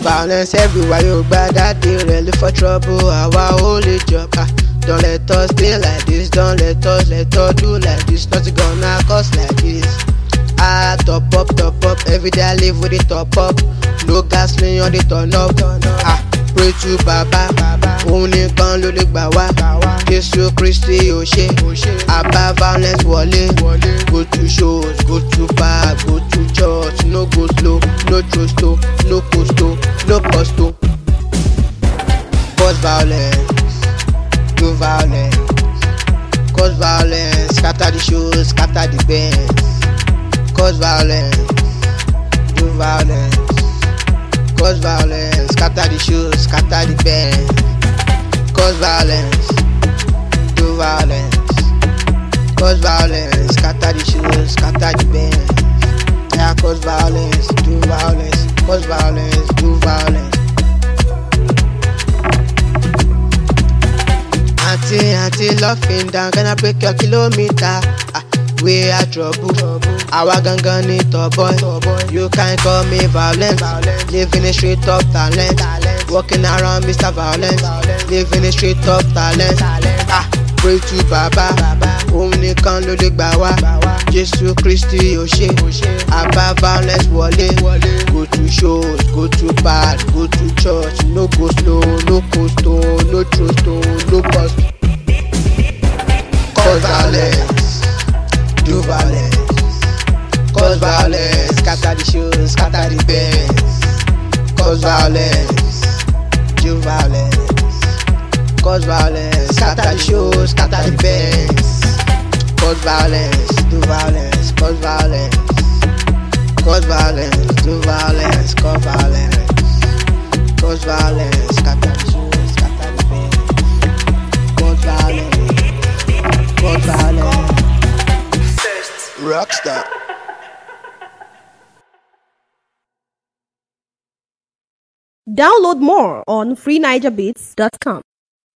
violence everywhere you gba that dey ready for trouble. Our only job, don't let us stay like this, don't let us do like this. Nothing gonna cost like this. Top up, every day I live with it top up. No gasoline on the turn up. Pray to Baba, òun nìkan ló lè gbà wá. Jésù Kristi ò ṣe, àbá violence wọlé. Go to shows, go to bar, go to church. No go slow, no trust, no post, no post. Cause violence, do violence. Cause violence, scatter the shows, scatter the bands. Cause violence, do violence. Cause violence, scatter the shoes, scatter the bands. Cause violence, do violence. Cause violence, scatter the shoes, scatter the bands. Yeah, cause violence, do violence. Cause violence, do violence. Auntie, laughing down, gonna break your kilometer. We are trouble. Our gangan need top boy. You can't call me violent. Living a straight up talent. Walking around Mr. Violent. Living a straight up talent. Pray to Baba, òun nìkan ló lè gbà wá. Jésù Kristi ò ṣe, àbá violence wọlé. Go to shows, go to bar, go to church. No go slow, no post, no trust, no post. Cause violence, do violence. Cause violence, scatter the shoes, scatter the bands. Cause violence, do violence. Cause violence, scatter the shoes, scatter the bands. Cause violence, do violence. Cause violence, cause violence, do violence. Cause violence, cause violence, scatter the shoes, scatter the bands. Cause violence, cause violence. Rockstar. Download more on freenigerbeats.com.